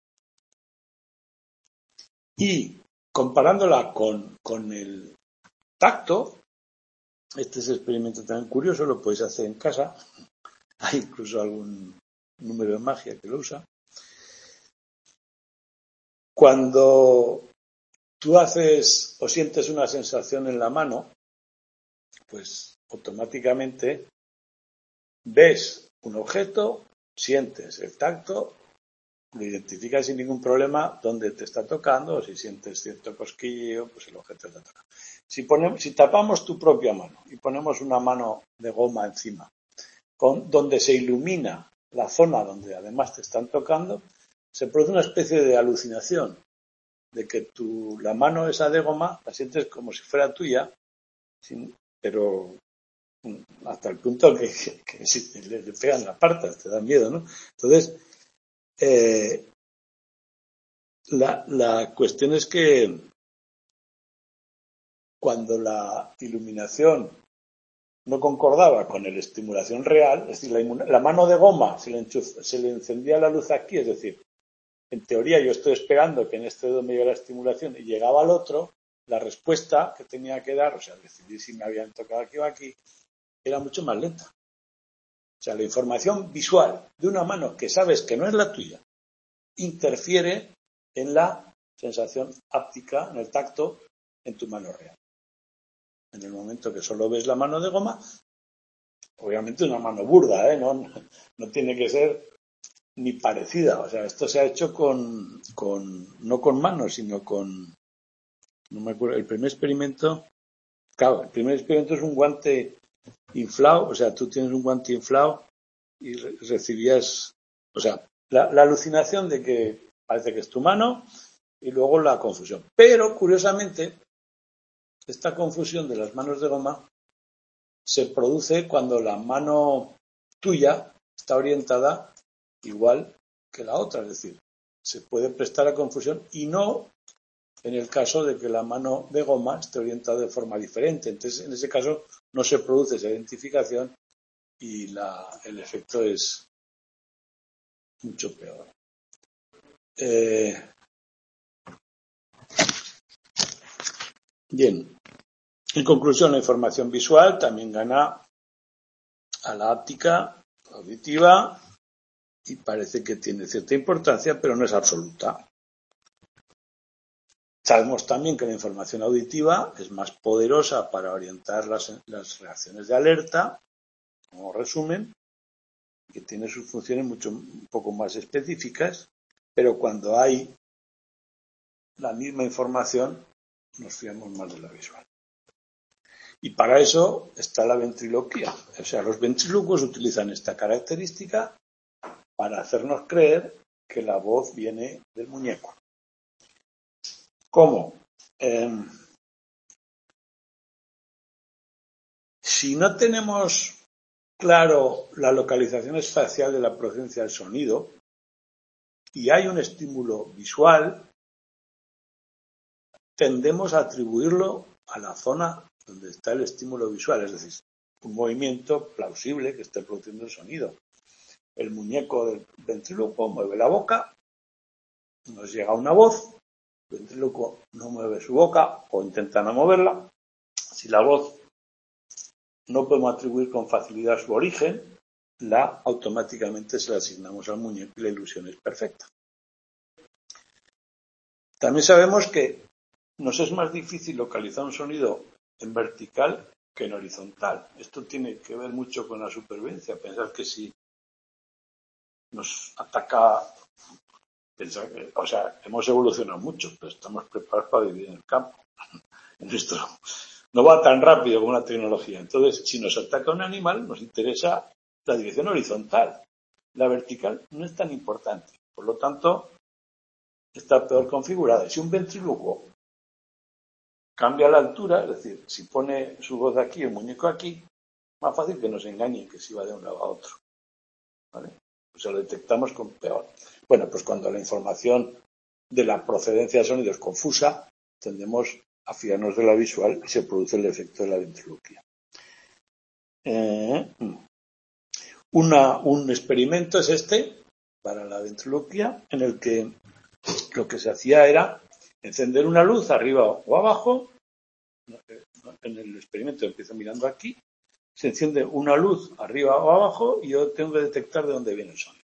A: Y comparándola con, con el tacto, este es un experimento tan curioso, lo podéis hacer en casa. Hay incluso algún número de magia que lo usa. Cuando tú haces o sientes una sensación en la mano, pues automáticamente ves un objeto, sientes el tacto, lo identificas sin ningún problema dónde te está tocando, o si sientes cierto cosquilleo, pues el objeto te toca. Si, ponemos, si tapamos tu propia mano y ponemos una mano de goma encima, con, donde se ilumina la zona donde además te están tocando, se produce una especie de alucinación, de que tu, la mano esa de goma la sientes como si fuera tuya, sin, pero hasta el punto que, que, que si te le, le pegan la parta, te da miedo, ¿no? Entonces, eh, la, la cuestión es que cuando la iluminación no concordaba con la estimulación real, es decir, la, la mano de goma se le, enchuf, se le encendía la luz aquí, es decir, en teoría yo estoy esperando que en este dedo me llegue la estimulación y llegaba al otro, la respuesta que tenía que dar, o sea, decidir si me habían tocado aquí o aquí, era mucho más lenta. O sea, la información visual de una mano que sabes que no es la tuya interfiere en la sensación áptica, en el tacto, en tu mano real. En el momento que solo ves la mano de goma, obviamente una mano burda, ¿eh? No, no tiene que ser ni parecida. O sea, esto se ha hecho con, con no con manos, sino con, no me acuerdo, el primer experimento, claro, el primer experimento es un guante inflado, o sea, tú tienes un guante inflado y re- recibías, o sea, la, la alucinación de que parece que es tu mano y luego la confusión. Pero, curiosamente, esta confusión de las manos de goma se produce cuando la mano tuya está orientada igual que la otra, es decir, se puede prestar a confusión y no en el caso de que la mano de goma esté orientada de forma diferente. Entonces, en ese caso, no se produce esa identificación y la, el efecto es mucho peor. Eh, bien, en conclusión, la información visual también gana a la áptica auditiva y parece que tiene cierta importancia, pero no es absoluta. Sabemos también que la información auditiva es más poderosa para orientar las, las reacciones de alerta, como resumen, que tiene sus funciones mucho, un poco más específicas, pero cuando hay la misma información, nos fiamos más de la visual. Y para eso está la ventriloquía. O sea, los ventrílocos utilizan esta característica para hacernos creer que la voz viene del muñeco. ¿Cómo? Eh, si no tenemos claro la localización espacial de la procedencia del sonido y hay un estímulo visual, tendemos a atribuirlo a la zona donde está el estímulo visual, es decir, un movimiento plausible que esté produciendo el sonido. El muñeco del ventríloco mueve la boca, nos llega una voz, el ventríloco no mueve su boca o intenta no moverla. Si la voz no podemos atribuir con facilidad su origen, la automáticamente se la asignamos al muñeco y la ilusión es perfecta. También sabemos que nos es más difícil localizar un sonido en vertical que en horizontal. Esto tiene que ver mucho con la supervivencia. Pensar que si nos ataca, pensar que, o sea, hemos evolucionado mucho, pero estamos preparados para vivir en el campo. Esto no va tan rápido como la tecnología. Entonces, si nos ataca un animal, nos interesa la dirección horizontal. La vertical no es tan importante. Por lo tanto, está peor configurada. Si un ventrílocuo cambia la altura, es decir, si pone su voz aquí, el muñeco aquí, más fácil que nos engañe que si va de un lado a otro. ¿Vale? Pues lo detectamos con peor. Bueno, pues cuando la información de la procedencia del sonido es confusa, tendemos a fiarnos de la visual y se produce el efecto de la ventriloquía. Eh, una, un experimento es este, para la ventriloquía, en el que lo que se hacía era encender una luz arriba o abajo. En el experimento empiezo mirando aquí, se enciende una luz arriba o abajo y yo tengo que detectar de dónde viene el sonido.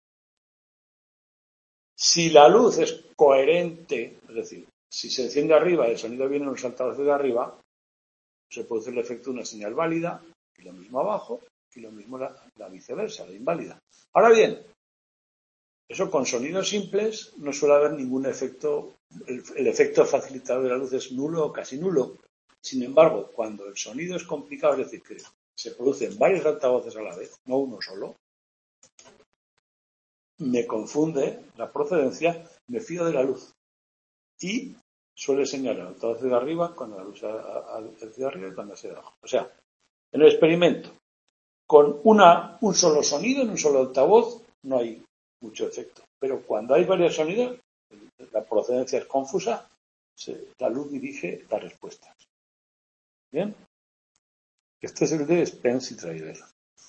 A: Si la luz es coherente, es decir, si se enciende arriba y el sonido viene en los altavoces de arriba, se produce el efecto de una señal válida, y lo mismo abajo, y lo mismo la, la viceversa, la inválida. Ahora bien, eso con sonidos simples no suele haber ningún efecto, el, el efecto facilitador de la luz es nulo o casi nulo. Sin embargo, cuando el sonido es complicado, es decir, que se producen varios altavoces a la vez, no uno solo, me confunde la procedencia, me fío de la luz y suele señalar el altavoz de arriba cuando la luz es de arriba y cuando es de abajo. O sea, en el experimento, con una, un solo sonido en un solo altavoz no hay mucho efecto, pero cuando hay varios sonidos, la procedencia es confusa, se, la luz dirige las respuestas. Bien, este es el de Spence y Traidel.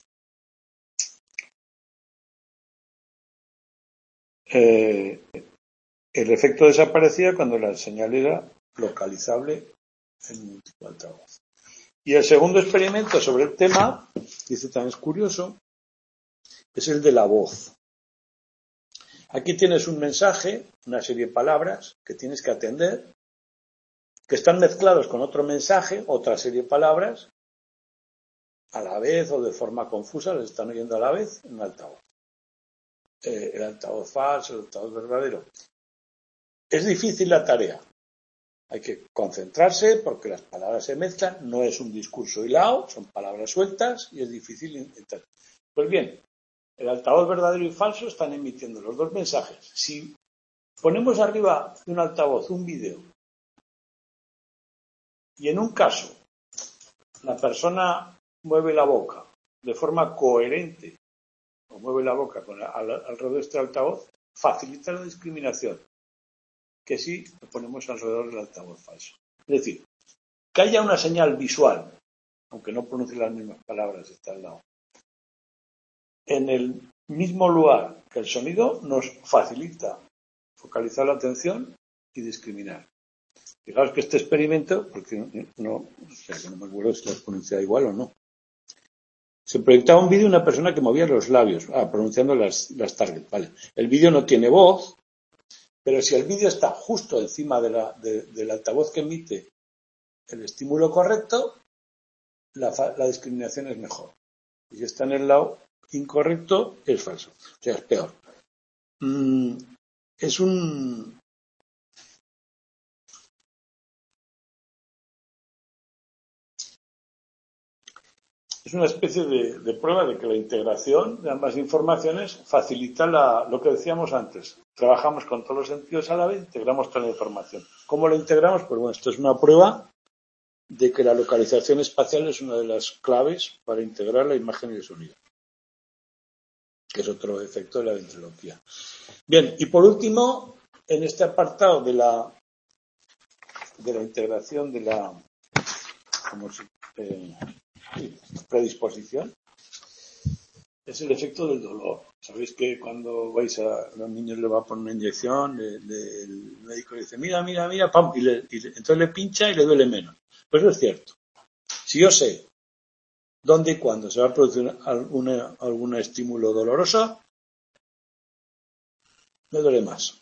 A: Eh, el efecto desaparecía cuando la señal era localizable en múltiple altavoz. Y el segundo experimento sobre el tema, que este también es curioso, es el de la voz. Aquí tienes un mensaje, una serie de palabras que tienes que atender, que están mezclados con otro mensaje, otra serie de palabras, a la vez o de forma confusa, les están oyendo a la vez en un altavoz. Eh, el altavoz falso, el altavoz verdadero. Es difícil la tarea. Hay que concentrarse porque las palabras se mezclan, no es un discurso hilado, son palabras sueltas y es difícil intentar. Pues bien, el altavoz verdadero y falso están emitiendo los dos mensajes. Si ponemos arriba de un altavoz un vídeo y en un caso la persona mueve la boca de forma coherente o mueve la boca con al, alrededor de este altavoz, facilita la discriminación que si lo ponemos alrededor del altavoz falso. Es decir, que haya una señal visual, aunque no pronuncie las mismas palabras, está al lado, en el mismo lugar que el sonido, nos facilita focalizar la atención y discriminar. Fijaos que este experimento, porque no, o sea, que no me acuerdo si la pronunciaba igual o no, se proyectaba un vídeo de una persona que movía los labios, ah, pronunciando las, las targets, vale. El vídeo no tiene voz, pero si el vídeo está justo encima de la, de, del altavoz que emite el estímulo correcto, la, la discriminación es mejor. Y si está en el lado incorrecto, es falso. O sea, es peor. Mm, es un... Es una especie de, de prueba de que la integración de ambas informaciones facilita la, lo que decíamos antes. Trabajamos con todos los sentidos a la vez, integramos toda la información. ¿Cómo lo integramos? Pues bueno, esto es una prueba de que la localización espacial es una de las claves para integrar la imagen y el sonido, que es otro efecto de la ventriloquía. Bien, y por último, en este apartado de la de la integración de la como si, eh, predisposición, es el efecto del dolor. Sabéis que cuando vais a los niños le va a poner una inyección, le, le, el médico le dice, mira, mira, mira, pam, y, le, y le, entonces le pincha y le duele menos. Pues eso es cierto. Si yo sé dónde y cuándo se va a producir alguna, algún estímulo doloroso, me duele más.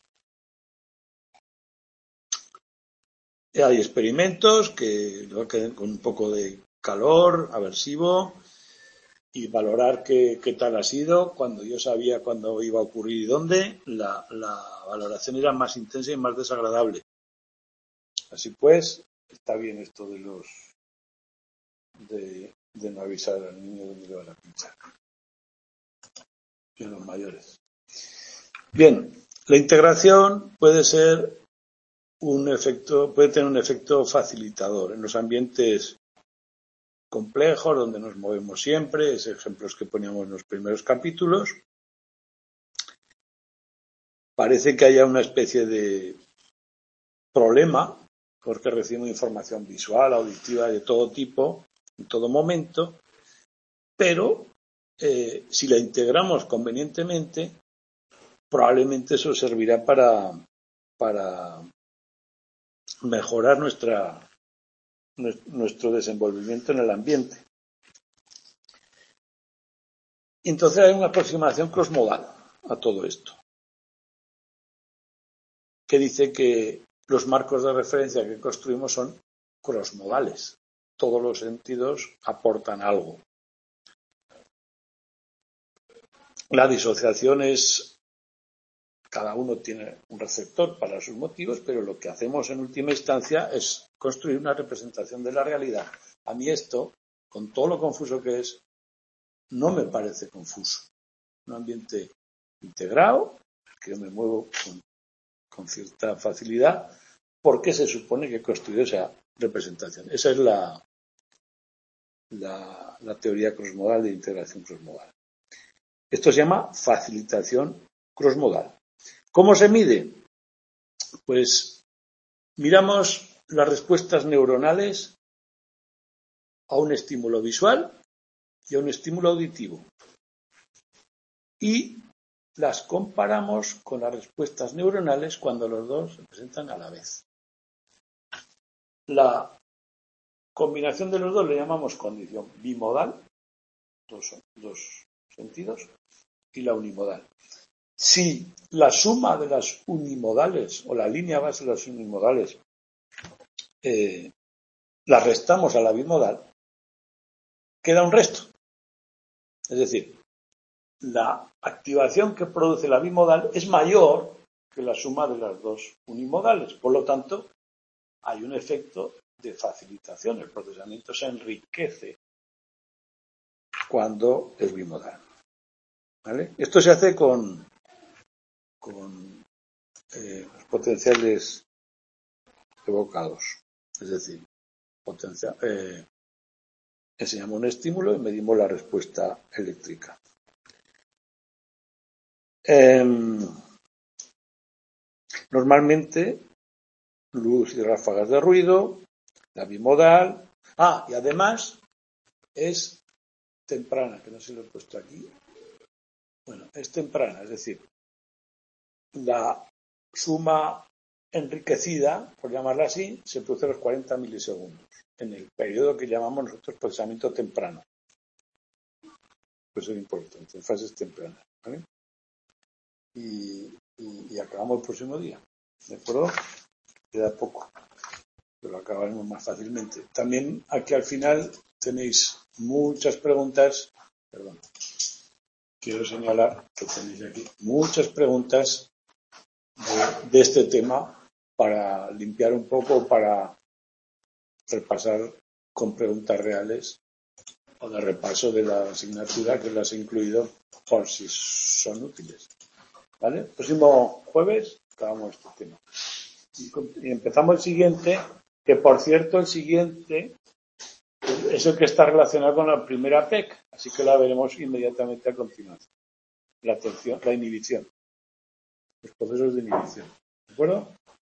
A: Y hay experimentos que lo quedan con un poco de calor aversivo y valorar qué, qué tal ha sido. Cuando yo sabía cuándo iba a ocurrir y dónde, la, la valoración era más intensa y más desagradable. Así pues, está bien esto de los de, de no avisar al niño dónde le van a pinchar. y en los mayores. Bien, la integración puede ser un efecto, puede tener un efecto facilitador en los ambientes complejos donde nos movemos siempre, esos ejemplos que poníamos en los primeros capítulos. Parece que haya una especie de problema porque recibimos información visual, auditiva de todo tipo, en todo momento, pero eh, si la integramos convenientemente, probablemente eso servirá para, para mejorar nuestra, nuestro desenvolvimiento en el ambiente. Entonces hay una aproximación crossmodal a todo esto, que dice que los marcos de referencia que construimos son crossmodales. Todos los sentidos aportan algo. La disociación es, cada uno tiene un receptor para sus motivos, pero lo que hacemos en última instancia es construir una representación de la realidad. A mí esto, con todo lo confuso que es, no me parece confuso. Un ambiente integrado, que yo me muevo con, con cierta facilidad, porque se supone que he construido esa representación. Esa es la, la, la teoría crossmodal de integración crossmodal. Esto se llama facilitación crossmodal. ¿Cómo se mide? Pues miramos las respuestas neuronales a un estímulo visual y a un estímulo auditivo. Y las comparamos con las respuestas neuronales cuando los dos se presentan a la vez. La combinación de los dos le llamamos condición bimodal, dos, dos sentidos, y la unimodal. Si la suma de las unimodales o la línea base de las unimodales eh, la restamos a la bimodal, queda un resto. Es decir, la activación que produce la bimodal es mayor que la suma de las dos unimodales. Por lo tanto, hay un efecto de facilitación. El procesamiento se enriquece cuando es bimodal. ¿Vale? Esto se hace con, con eh, los potenciales evocados. Es decir, potencia, eh, enseñamos un estímulo y medimos la respuesta eléctrica. Eh, normalmente, luz y ráfagas de ruido, la bimodal. Ah, y además es temprana, que no se lo he puesto aquí. Bueno, es temprana, es decir, la suma enriquecida, por llamarla así, se produce a los cuarenta milisegundos, en el periodo que llamamos nosotros procesamiento temprano. Pues es importante, en fases tempranas, ¿vale? Y, y, y acabamos el próximo día, ¿de acuerdo? Queda poco, pero acabaremos más fácilmente. También aquí al final tenéis muchas preguntas, perdón, quiero señalar que tenéis aquí muchas preguntas de, de este tema para limpiar un poco, para repasar con preguntas reales o de repaso de la asignatura que las he incluido por si son útiles. ¿Vale? El próximo jueves acabamos este tema. Y, y empezamos el siguiente, que por cierto el siguiente es el que está relacionado con la primera P E C, así que la veremos inmediatamente a continuación. La atención, la inhibición. Los procesos de inhibición. ¿De acuerdo?